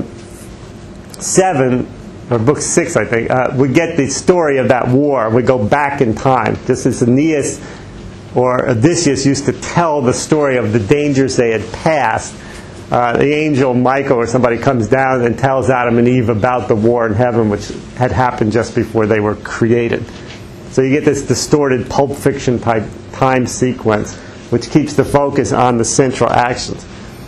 Speaker 1: 7, or book 6, I think, we get the story of that war. We go back in time, just as Aeneas or Odysseus used to tell the story of the dangers they had passed. The angel Michael or somebody comes down and tells Adam and Eve about the war in heaven, which had happened just before they were created. So you get this distorted Pulp Fiction type time sequence, which keeps the focus on the central actions.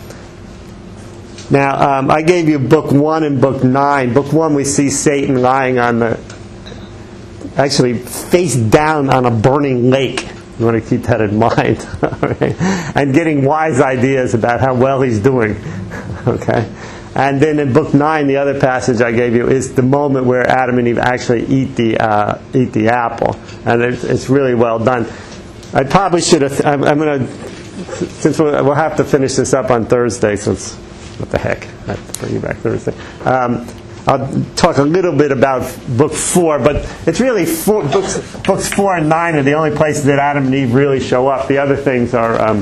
Speaker 1: Now, I gave you book 1 and book 9. Book 1, we see Satan lying actually face down on a burning lake. You want to keep that in mind. Right? And getting wise ideas about how well he's doing. Okay? And then in book 9, the other passage I gave you is the moment where Adam and Eve actually eat the apple. And it's really well done. I probably should have... I'm going to... Since we'll have to finish this up on Thursday, since... What the heck? I have to bring you back Thursday. I'll talk a little bit about book 4, but it's really books 4 and 9 are the only places that Adam and Eve really show up. The other things are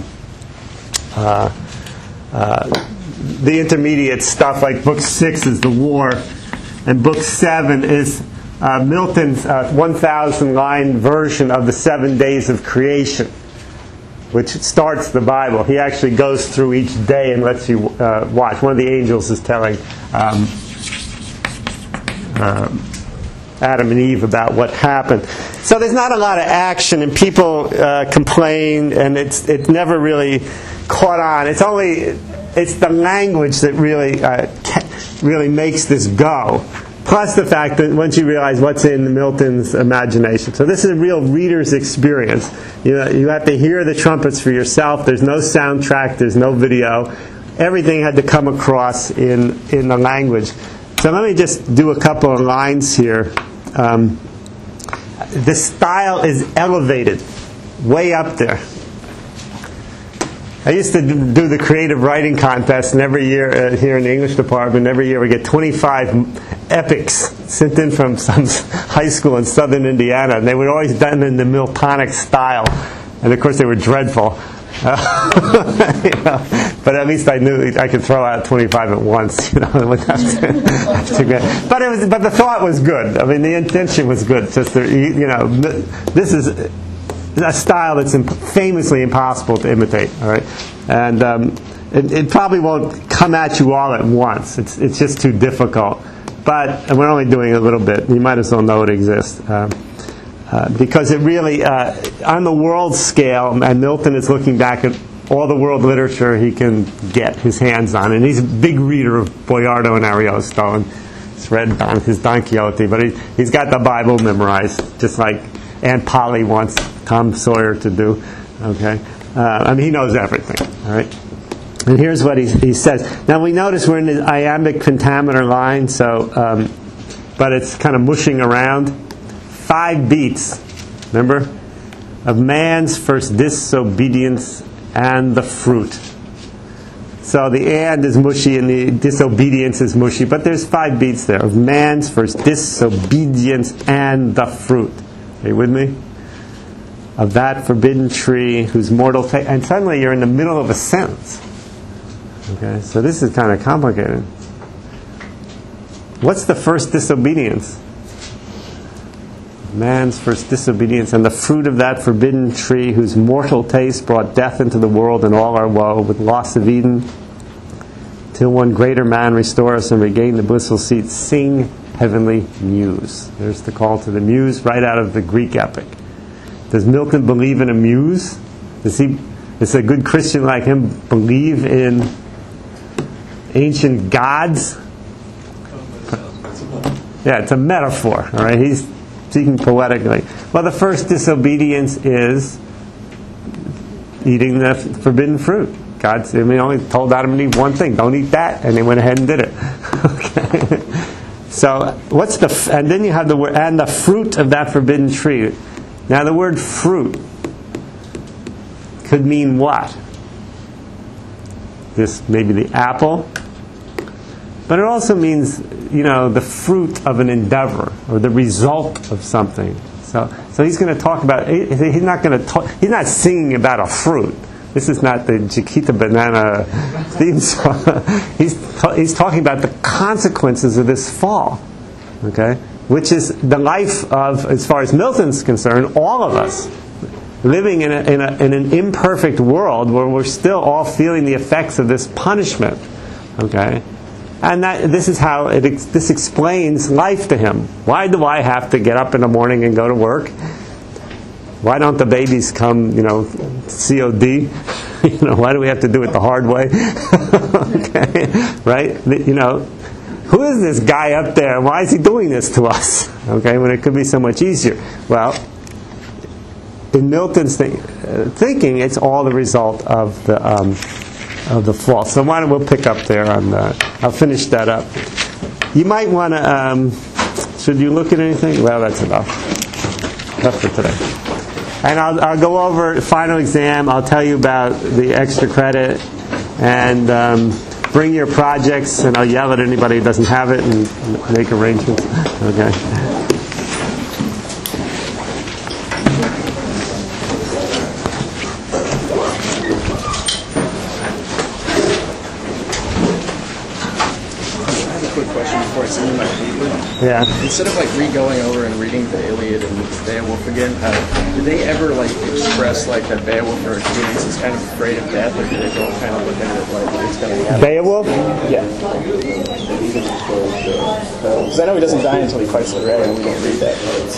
Speaker 1: the intermediate stuff, like book 6 is the war, and book 7 is Milton's 1,000-line version of the 7 days of creation, which starts the Bible. He actually goes through each day and lets you watch. One of the angels is telling Adam and Eve about what happened. So there's not a lot of action, and people complain, and it's never really caught on. It's the language that really makes this go. Plus the fact that once you realize what's in Milton's imagination. So this is a real reader's experience. You have to hear the trumpets for yourself. There's no soundtrack. There's no video. Everything had to come across in the language. So let me just do a couple of lines here. The style is elevated, way up there. I used to do the creative writing contest, and every year here in the English department, every year we get 25 epics sent in from some high school in southern Indiana, and they were always done in the Miltonic style, and of course they were dreadful. But at least I knew I could throw out 25 at once. But the thought was good. I mean, the intention was good. Just this is a style that's famously impossible to imitate. All right, and it probably won't come at you all at once. It's just too difficult. But we're only doing a little bit. You might as well know it exists. Because it really, on the world scale, and Milton is looking back at all the world literature he can get his hands on, and he's a big reader of Boiardo and Ariosto, and he's read his Don Quixote, but he's got the Bible memorized, just like Aunt Polly wants Tom Sawyer to do. Okay, I mean, he knows everything. All right, and here's what he says. Now we notice we're in the iambic pentameter line, so but it's kind of mushing around. 5 beats, remember, of man's first disobedience and the fruit. So the and is mushy and the disobedience is mushy, but there's 5 beats there of man's first disobedience and the fruit. Are you with me? Of that forbidden tree whose mortal taste, and suddenly you're in the middle of a sentence. Okay, so this is kind of complicated. What's the first disobedience? Man's first disobedience, and the fruit of that forbidden tree whose mortal taste brought death into the world and all our woe, with loss of Eden, till one greater man restore us and regain the blissful seat. Sing heavenly muse. There's the call to the muse right out of the Greek epic. Does Milton believe in a muse? Does a good Christian like him believe in ancient gods? Yeah, it's a metaphor. All right, he's speaking poetically. Well, the first disobedience is eating the forbidden fruit. God only told Adam and Eve one thing: don't eat that, and they went ahead and did it. Okay. So what's and then you have the word and the fruit of that forbidden tree. Now the word fruit could mean what? This maybe the apple, but it also means, the fruit of an endeavor or the result of something. So he's going to talk about. He's not going to talk. He's not singing about a fruit. This is not the Chiquita Banana theme song. He's talking about the consequences of this fall. Okay, which is the life of, as far as Milton's concerned, all of us living in an imperfect world where we're still all feeling the effects of this punishment. Okay. And this is how this explains life to him. Why do I have to get up in the morning and go to work? Why don't the babies come, COD? Why do we have to do it the hard way? Okay, right? Who is this guy up there? Why is he doing this to us? Okay, when it could be so much easier. Well, in Milton's thinking, it's all the result of the fall. So why don't we pick up there on that? I'll finish that up. You might want to. Should you look at anything? Well, that's enough. Enough for today. And I'll go over the final exam. I'll tell you about the extra credit, and bring your projects. And I'll yell at anybody who doesn't have it and make arrangements. Okay. Yeah.
Speaker 11: Instead of re-going over and reading the Iliad and Beowulf again, did they ever express that Beowulf or Achilles is kind of afraid of death, or do they go kind of look at it it's going to happen?
Speaker 1: Beowulf?
Speaker 11: Yeah. Because I know he doesn't die until he fights the dragon. We don't read that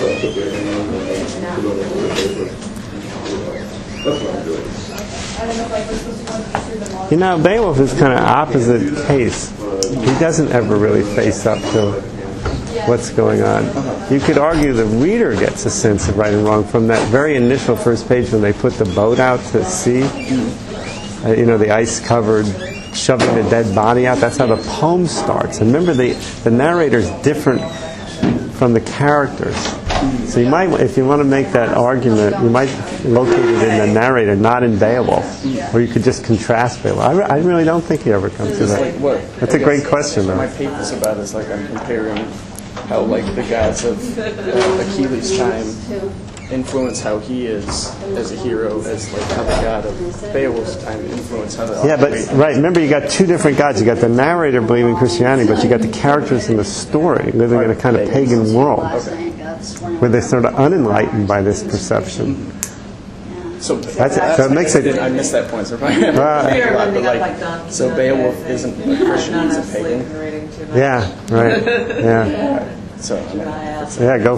Speaker 11: part.
Speaker 1: Beowulf is kind of opposite case. He doesn't ever really face up to what's going on. You could argue the reader gets a sense of right and wrong from that very initial first page when they put the boat out to sea. The ice-covered, shoving the dead body out. That's how the poem starts. And remember, the narrator's different from the characters. So you might, if you want to make that argument, you might locate it in the narrator, not in Beowulf. Or you could just contrast Beowulf. I really don't think he ever comes to that. That's a great question, though.
Speaker 11: My paper's about is I'm comparing how the gods of Achilles' time influence how he is as a hero, as how the god of Beowulf's time influence how the
Speaker 1: right. Remember, you got two different gods. You got the narrator believing Christianity, but you got the characters in the story living in a kind of pagan world where they're sort of unenlightened by this perception.
Speaker 11: So it makes it. I missed that point. So Beowulf isn't a Christian; he's a pagan.
Speaker 1: Yeah. Right. Yeah. Go.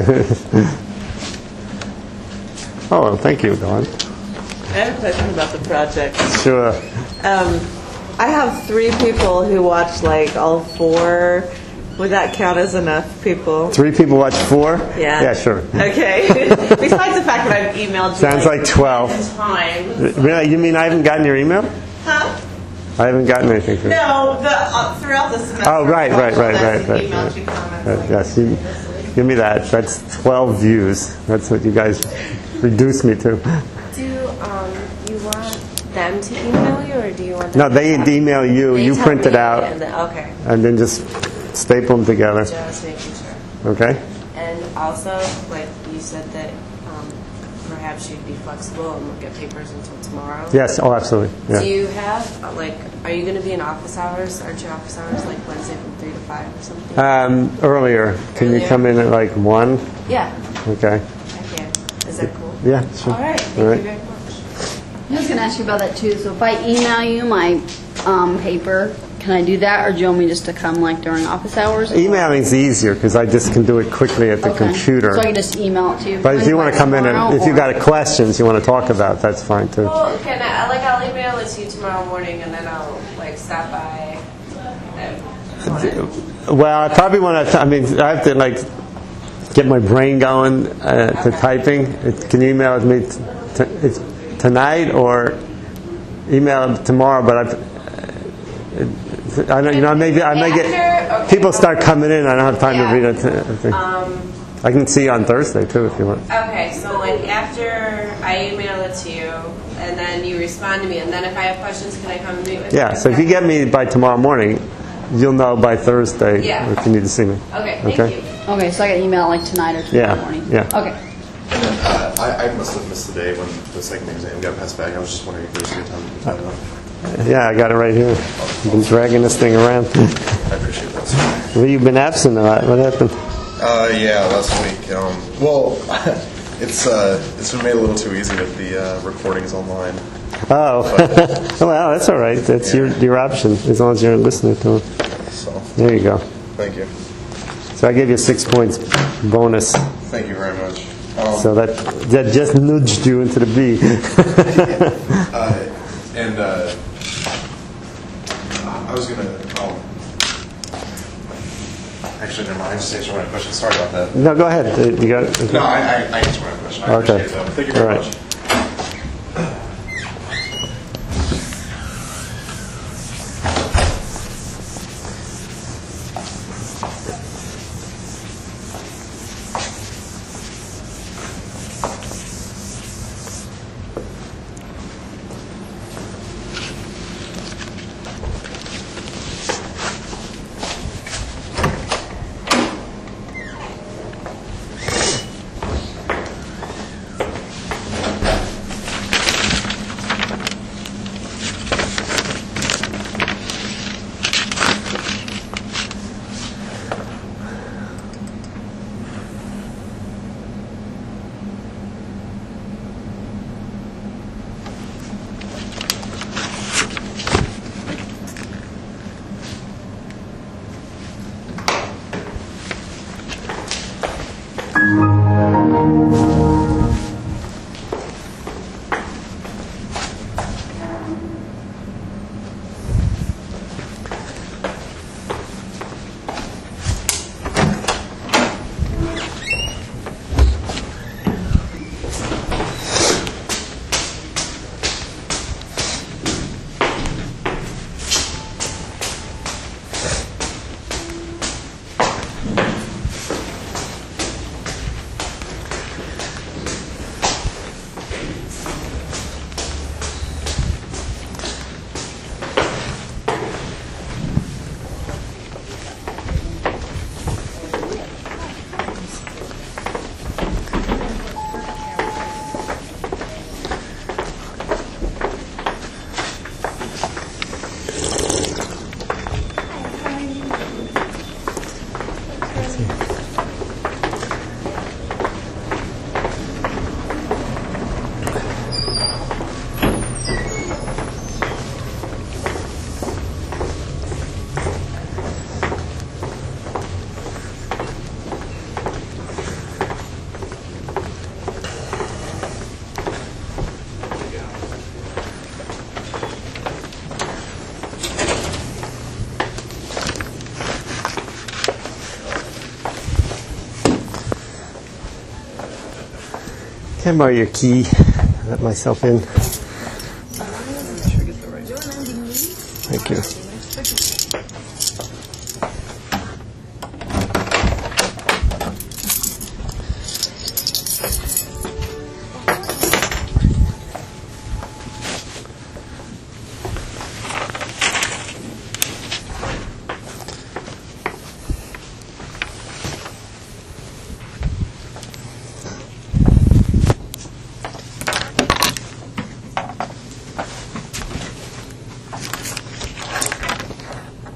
Speaker 1: Oh, well, thank you, Dawn.
Speaker 12: I have a question about the project.
Speaker 1: Sure.
Speaker 12: I have 3 people who watched all 4. Would that count as enough people?
Speaker 1: 3 people watch 4?
Speaker 12: Yeah.
Speaker 1: Yeah, sure.
Speaker 12: Okay. Besides the fact that I've emailed you.
Speaker 1: Sounds like 12.
Speaker 12: Times.
Speaker 1: Really? You mean I haven't gotten your email?
Speaker 12: Huh?
Speaker 1: I haven't gotten anything from you.
Speaker 12: No, throughout the semester.
Speaker 1: Oh, right.
Speaker 12: Emailed you comments.
Speaker 1: Yes, give me that. That's 12 views. That's what you guys reduced me to.
Speaker 10: Do you want them to email you, or do you want them
Speaker 1: No, they email you. You print it out.
Speaker 10: Okay.
Speaker 1: And then just staple them together.
Speaker 10: Just making sure.
Speaker 1: Okay.
Speaker 10: And also, you said that perhaps you'd be flexible and look at papers until tomorrow.
Speaker 1: Yes. Oh, absolutely. Yeah.
Speaker 10: Do you have are you going to be in office hours? Aren't your office hours Wednesday from 3 to 5 or something?
Speaker 1: Earlier. Can you come in at 1?
Speaker 10: Yeah.
Speaker 1: Okay.
Speaker 10: I can. Is that cool?
Speaker 1: Yeah. Sure.
Speaker 10: All right. Thank you very much.
Speaker 13: I was going to ask you about that too. So if I email you my paper, can I do that, or do you want me just to come during office hours?
Speaker 1: Emailing is easier because I just can do it quickly at the computer.
Speaker 13: So I can just email it to you.
Speaker 1: But if you want to come in and if you got questions you want to talk about, that's fine too.
Speaker 10: Well, I'll email it to you tomorrow morning, and then I'll stop by.
Speaker 1: Well, I probably want to. I have to get my brain going to typing. Can you email it me tonight or email it tomorrow? But I may get people start coming in. I don't have time to read it. I can see you on Thursday too if you want.
Speaker 10: Okay, so like after I email it to you, and then you respond to me, and then if I have questions, can I come and meet with you?
Speaker 1: Yeah, so if you get me by tomorrow morning, you'll know by Thursday if you need to see me.
Speaker 10: Okay, thank you.
Speaker 13: Okay, so I got an email like tonight or tomorrow morning.
Speaker 1: Yeah.
Speaker 13: Okay.
Speaker 7: And then I must have missed the day when the second exam got passed back. I was just wondering if there's a good time to put that up.
Speaker 1: Yeah, I got it right here. I've been dragging this thing around.
Speaker 7: I appreciate that, sir.
Speaker 1: Well, you've been absent a lot. What happened?
Speaker 7: Yeah, last week. Well, it's been made a little too easy with the recordings online.
Speaker 1: Oh, well, that's all right. That's your option, as long as you're listening to it.
Speaker 7: So,
Speaker 1: there you go.
Speaker 7: thank you.
Speaker 1: So I gave you 6 points bonus.
Speaker 7: Thank you very much.
Speaker 1: So that just nudged you into the B.
Speaker 7: I was going to... Actually, never mind. I just answered my question. Sorry about that.
Speaker 1: No, go ahead. You got it?
Speaker 7: No, I answered my question. I appreciate that. Thank you very much.
Speaker 1: Can I borrow your key? Let myself in. Thank you.